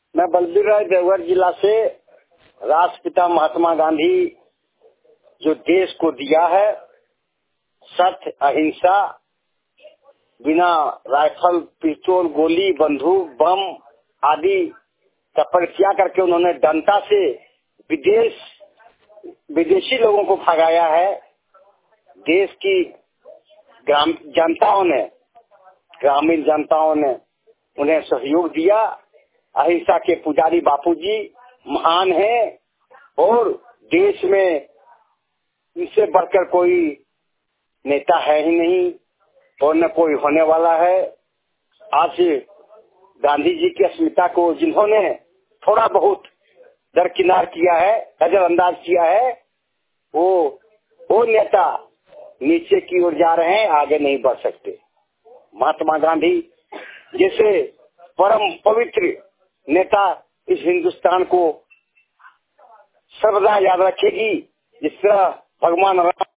मैं बलबीर राय देवघर जिला से। राष्ट्रपिता महात्मा गांधी जो देश को दिया है सत्य, अहिंसा, बिना राइफल, पिस्तौल, गोली, बंदूक, बम आदि का परित्याग करके उन्होंने डंडा से विदेशी लोगों को भगाया है। देश की ग्रामीण जनताओं ने उन्हें सहयोग दिया। अहिंसा के पुजारी बापूजी महान हैं और देश में इनसे बढ़कर कोई नेता है ही नहीं और न कोई होने वाला है। आज गांधी जी की अस्मिता को जिन्होंने थोड़ा बहुत दरकिनार किया है, नजरअंदाज किया है, वो नेता नीचे की ओर जा रहे हैं, आगे नहीं बढ़ सकते। महात्मा गांधी जैसे परम पवित्र नेता इस हिंदुस्तान को सर्वदा याद रखेगी। जिस तरह भगवान राम